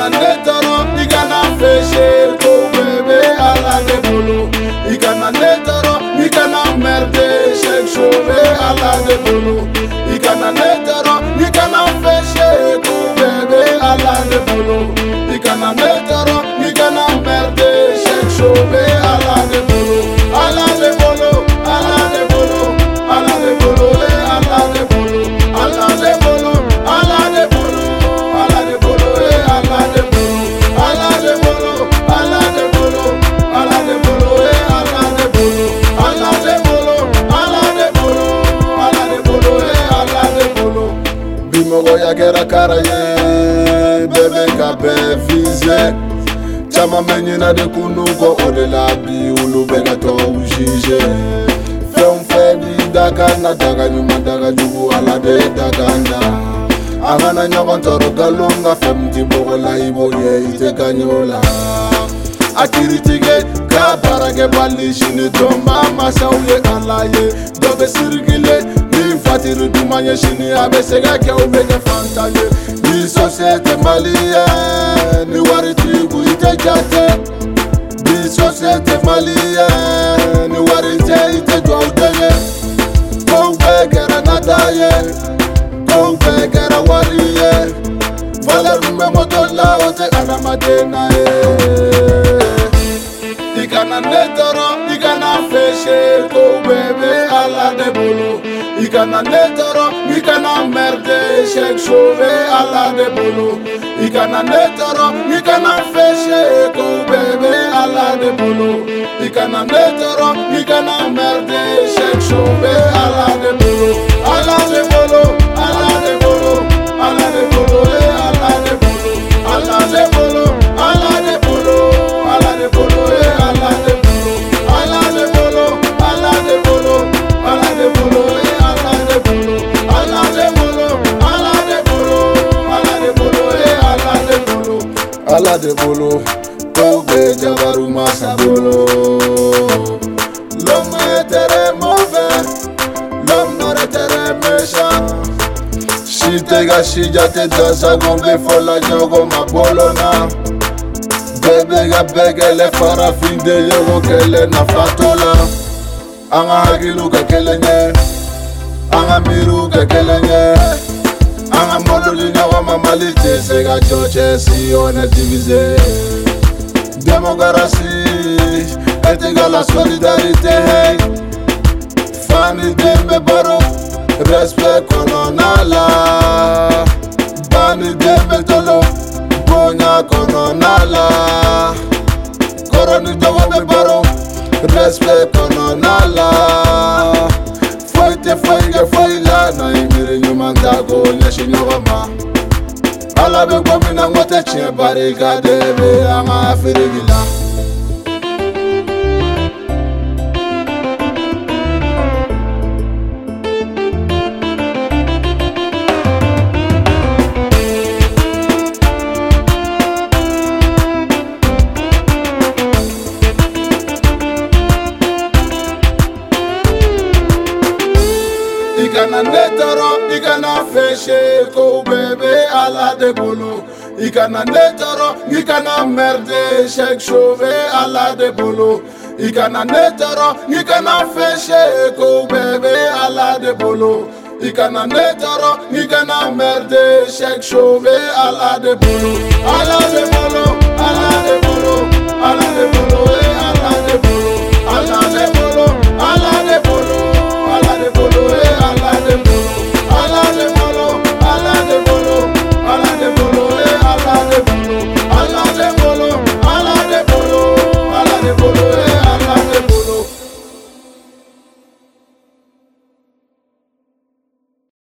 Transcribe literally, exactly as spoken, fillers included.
Ikana netoro, ikana fêcher, go bébé à la débolo. Ikana netoro, ikana merde, chaque chauvé à la débolo. Ikana netoro, ikana fêcher, go bébé à la débolo. Ikana netoro, ikana merde, chaque chauvé à la débolo. À la débolo, à la débolo, à la débolo, à la débolo, à la débolo, à la débolo, à la débolo, à la débolo, à la débolo, à la débolo, à la débolo, à la débolo, à la débolo, à la débolo, à la débolo, à la débolo. Bimogo ya kera karaye, bébé kape visé. Chama menina de kunuko odela bi ulu bega to ujije. Fem fedi daga na daga nyuma daga jugu ala de daga nda. Angana nyokon toro galunga fem tibogo la ibo ye ite kanyola. Akiri tige kabarage bali shini tomba masauye alaye. Dobe sirgile ni fatiru dumanye shini abesega ke ubege fantaye. Ni société malienne, ni waritigu ite jate. Ni société malienne, ni warite ite jwaudeye. Kongwegera nadaye, kongwegera wariye. Valerume motola ote anamadena e. Ikana netoro, ikana fêcher, go bébé à la débolo. Ikana netoro, ikana merde, chaque chauvé à la débolo. Ikana netoro, ikana fêcher, go bébé à la débolo. Ikana netoro, ikana merde, chaque chauvé à la débolo. À la débolo, à la débolo, à la débolo, à la débolo, à la débolo, à la débolo, à la débolo, à la débolo, à la débolo, à la débolo, à la débolo, à la débolo, à la débolo, à la débolo, à la débolo, à la débolo, à la débolo, Kobe Javaru Masabolo. L'homme est très mauvais, l'homme n'est très méchant. Shitega shijate dansa gombe fola jogo mabolona. Bebe ga bege le farafin de yogo kele na fatola. Anga hagilu ke kele nye, anga miru ke kele nye. Anga mololi na wa mamalite sega choche si on est divisé. Démocratie est égale à solidarité. Hey. Fani dembe baro, respect kononala. Bani dembe tolo, bonya kononala. Koroni dogo be baro, respect kononala. Foite foige foila na imiri nyumandago nyeshi nyogoma. Ala be gomina ngote chie barikade be ama afirigila. Ikana netoro, ikana fêcher, go bébé à la débolo. Ikana netoro, ikana merde, chaque chauvé à la débolo. Ikana netoro, ikana fêcher, go bébé à la débolo. Ikana netoro, ikana merde, chaque chauvé à la débolo. À la débolo.